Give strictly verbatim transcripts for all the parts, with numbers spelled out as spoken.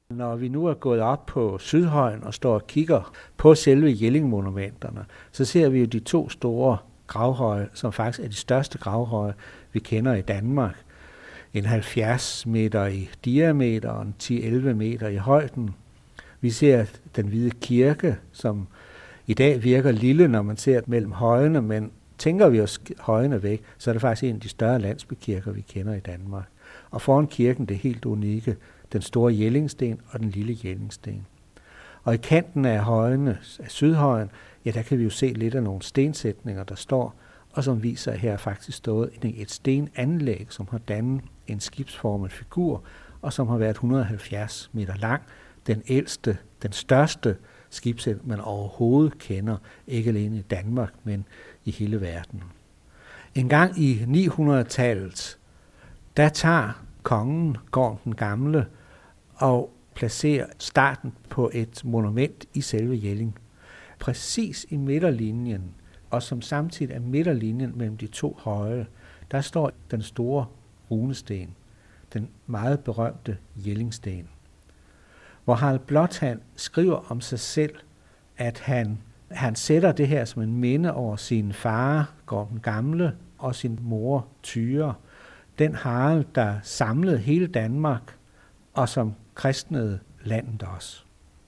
Når vi nu er gået op på Sydhøjen og står og kigger på selve Jelling-monumenterne, så ser vi jo de to store gravhøje, som faktisk er de største gravhøje, vi kender i Danmark. En halvfjerds meter i diameter og en ti til elleve meter i højden. Vi ser den hvide kirke, som i dag virker lille, når man ser det mellem højene, men tænker vi os højene væk, så er det faktisk en af de større landsbykirker, vi kender i Danmark. Og foran kirken det helt unikke, den store Jellingsten og den lille Jellingsten. Og i kanten af højene, af Sydhøjen, ja, der kan vi jo se lidt af nogle stensætninger, der står, og som viser, at her er faktisk stået et stenanlæg, som har dannet en skibsformet figur, og som har været et hundrede og halvfjerds meter lang. Den ældste, den største skibsætning, man overhovedet kender, ikke alene i Danmark, men i hele verden. En gang i ni hundrede-tallet, der tager kongen, Gorm den Gamle, og placerer starten på et monument i selve Jelling. Præcis i midterlinjen, og som samtidig er midterlinjen mellem de to høje, der står den store runesten, den meget berømte Jellingsten, hvor Harald Blåtand skriver om sig selv, at han, han sætter det her som en minde over sin far, Gorm den Gamle, og sin mor, Thyre, den Harald, der samlede hele Danmark, og som kristnede landet også.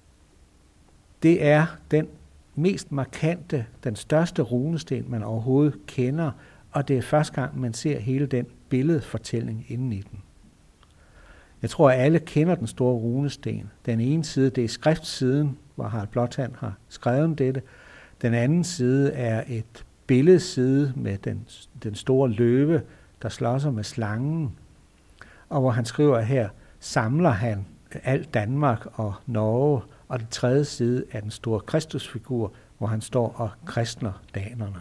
Det er den mest markante, den største runesten, man overhovedet kender, og det er første gang, man ser hele den billedfortælling inden i den. Jeg tror, at alle kender den store runesten. Den ene side, det er skriftsiden, hvor Harald Blåtand har skrevet om dette. Den anden side er et billedside med den, den store løve, der slår sig med slangen, og hvor han skriver her, samler han alt Danmark og Norge, og den tredje side er den store Kristusfigur, hvor han står og kristner danerne.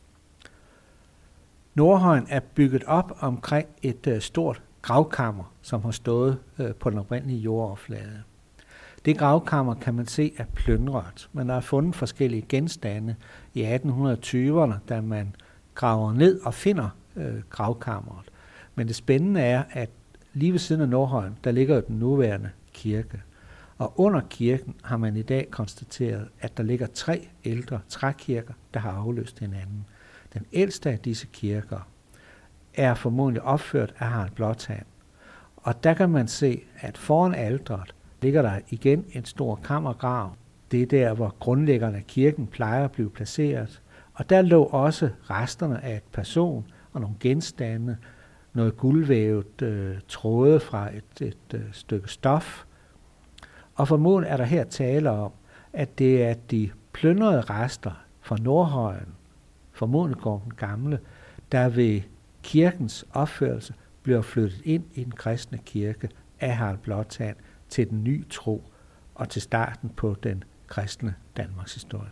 Nordhøjen er bygget op omkring et uh, stort gravkammer, som har stået uh, på den oprindelige jordoverflade. Det gravkammer kan man se er plyndret, men der er fundet forskellige genstande i atten tyverne, da man graver ned og finder øh, gravkammeret. Men det spændende er, at lige ved siden af Nordhøjen, der ligger den nuværende kirke. Og under kirken har man i dag konstateret, at der ligger tre ældre trækirker, der har afløst hinanden. Den ældste af disse kirker er formodentlig opført af Harald Blåtand. Og der kan man se, at foran alteret ligger der igen en stor kammergrav. Det er der, hvor grundlæggerne af kirken plejer at blive placeret. Og der lå også resterne af et person og nogle genstande, noget guldvævet øh, tråde fra et, et øh, stykke stof. Og formodentlig er der her tale om, at det er de plyndrede rester fra Nordhøjen, formodentlig Gorm den Gamle, der ved kirkens opførelse bliver flyttet ind i den kristne kirke af Harald Blåtand til den nye tro og til starten på den kristne Danmarks historie.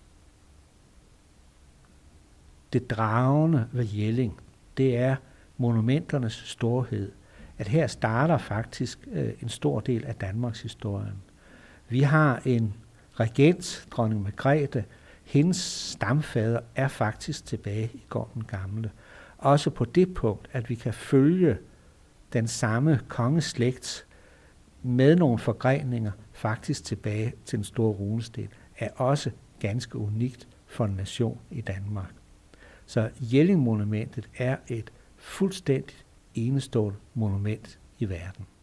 Det dragende ved Jelling, det er monumenternes storhed, at her starter faktisk øh, en stor del af Danmarks historien. Vi har en regent, dronning Margrethe, hendes stamfader er faktisk tilbage i Gorm den Gamle. Også på det punkt, at vi kan følge den samme kongeslægt med nogle forgreninger faktisk tilbage til den store runesten, er også ganske unikt for en nation i Danmark. Så Jelling-monumentet er et fuldstændigt enestående monument i verden.